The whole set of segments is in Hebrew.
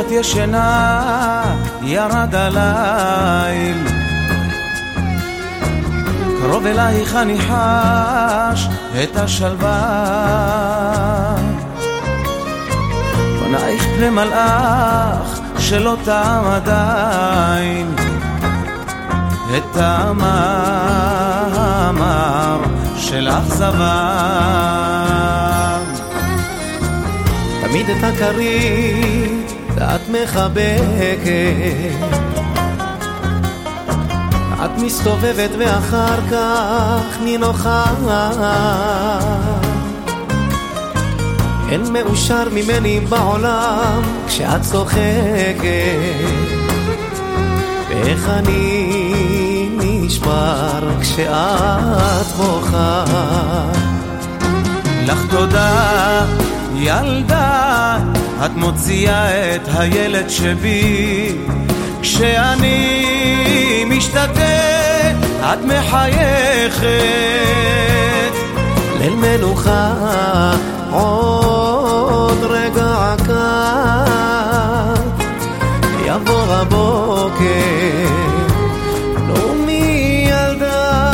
את ישנה, ירד הליל, קרוב אלייך אני חש את השלווה, פנייך פני מלאך שלא טעם עדיין את המאמר של אכזבה. תמיד את הכרית ואת מחבקת, את מסתובבת ואחר כך נינוחת, אין מאושר ממני בעולם כשאת צוחקת, ואיך אני נשמר כשאת בוכה. לך תודה ילדה, את מוציאה את הילד שבי, כשאני משתתה את מחייכת. ליל מנוחה עוד רגע קט, יבוא הבוקר לא מי ילדה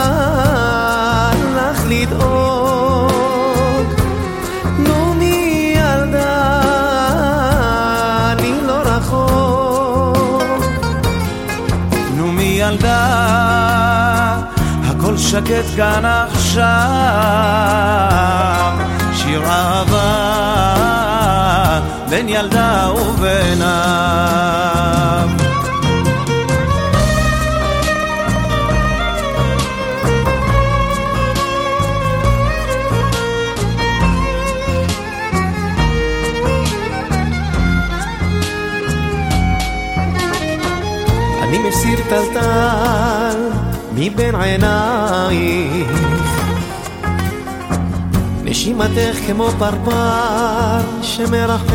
לך לדאוג, נו מי ילדה אני לא רחוק, נו מי ילדה הכל שקט כאן עכשיו, שיר אהבה בין ילדה ובין אב. אני מסיר טלטל מבין עינייך, נשימתך כמו פרפר שמרחף,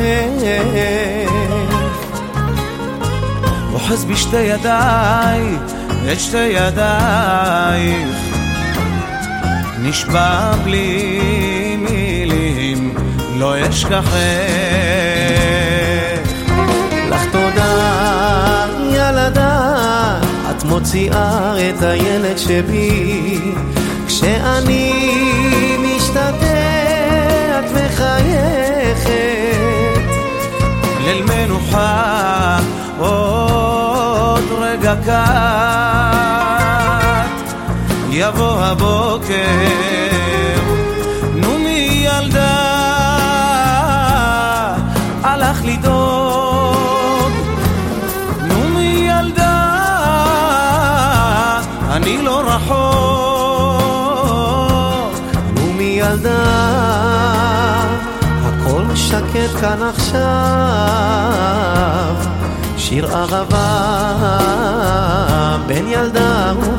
אוחז בשתי ידיי את שתי ידייך, נשבע בלי מילים לא אשכחך. לך תודה ילדה, את מוציאה את הילד שבי, כשאני משתתה את מחייכת. ליל מנוחה עוד רגע קט, יבוא הבוקר נו מי ילדה הלך לדאוג, נו מי ילדה אני לא רחוק, נו מי ילדה הכל שקט כאן עכשיו, שיר אהבה בין ילדה